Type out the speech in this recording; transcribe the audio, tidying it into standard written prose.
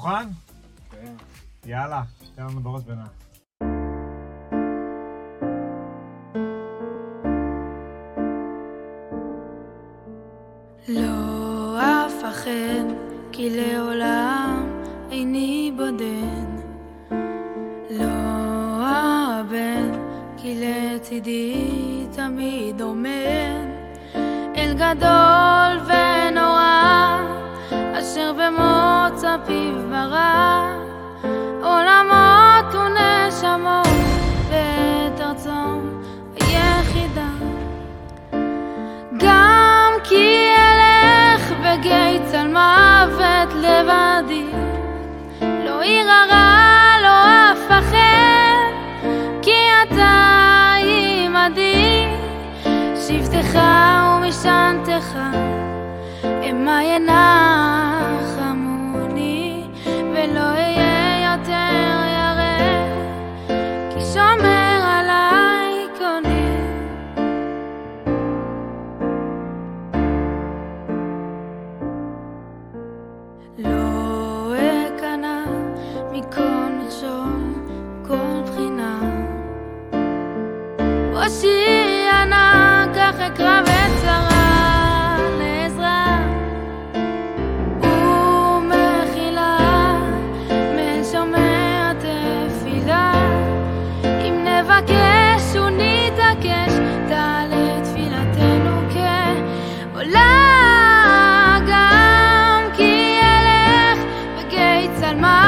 מוכן? כן. יאללה, תן לנו בראש בינה. לא אפחד, כי לעולם איני בודד. לא אאבד, כי לצידי תמיד עומד. אל גדול ונורא, אשר במוצא פיו ברא, עולמות ונשמות ואת ארצו היחידה. גם כי אלך בגיא צל מוות לבדי, לא ירא, לא אפחד, כי אתה עמדי. שבטך ומשענתך המה ינחמוני, ולא אהיה יותר ירא, כי שומר עליי קוני. לא אכנע מכל מכשול, כל בחינה. ראשי ענה, כך אקרא בצרה לעזרה ומחילה, מן שומע תפילה. אם נבקש ונתעקש, תעלה תפילתנו כעולה. גם כי אלך בגיא צל מוות